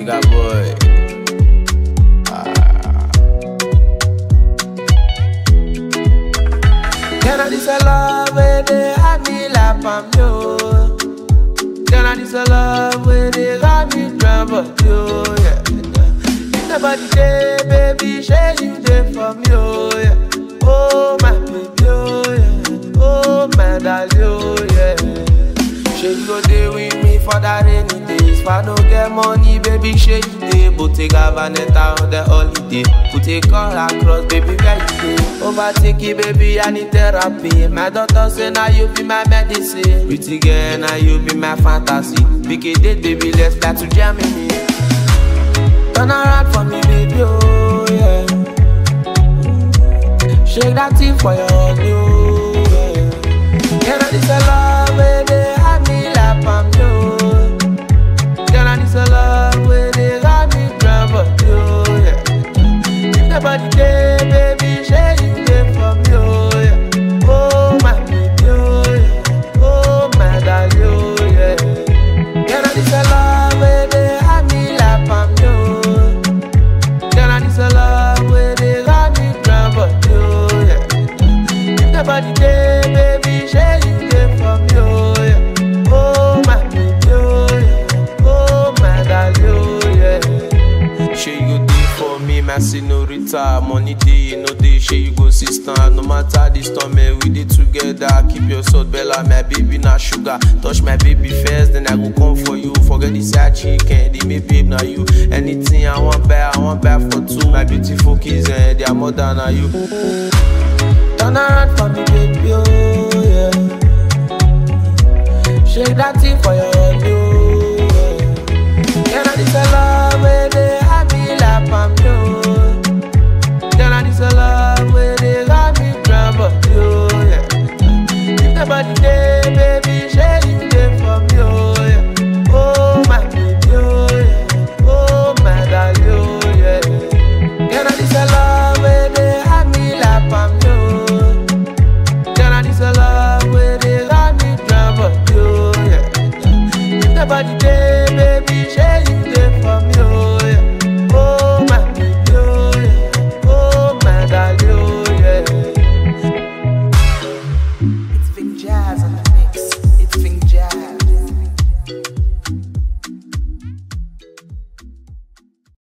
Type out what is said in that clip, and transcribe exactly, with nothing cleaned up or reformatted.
nigga boy. Ah. Can I this a love where they have me lap on you? Can I this a love where they got me drunk but you? Yeah. If nobody there, baby, share you there for me, oh yeah. Oh my baby, oh yeah. Oh my darling, oh yeah. She go there with me for that rainy days. If I don't get money, baby, she you there. But take a vanetta on the holiday. Put a call across, baby, where you dey? Overtake it, baby, I need therapy. My doctor say now you be my medicine. Pretty girl, now you be my fantasy. Big a date, baby, let's fly to Germany. Turn around for me, baby, oh yeah. Shake that thing for your honey, oh yeah. Can I this a love, baby? I'm you. Girl, I need some love where they got me drunk but you, yeah. If nobody there, baby, share you there from you, yeah. Oh my baby, oh yeah. Oh my darling, oh yeah. Girl, I need some love where they have me lap on you. Girl, I need some love where they got me drunk but you, yeah. If nobody there, baby, share you there from you, yeah. Oh my baby, oh yeah. Oh my darling, oh yeah. She you go do for me, my senorita. Money day, no day, she you go sister. No matter the storm, we dey together. Keep your salt, Bella, my baby, not sugar. Touch my baby first, then I go come for you. Forget the side chicken, they may babe, now you. Anything I want buy, I want buy for two. My beautiful kids, eh, they are more than you. Turn around for me, baby, oh yeah. Shake that thing for your honey, yeah. Can I this a love where they have me lap on you? Can I this a love where they got me drunk but you, yeah. If nobody there, baby, shake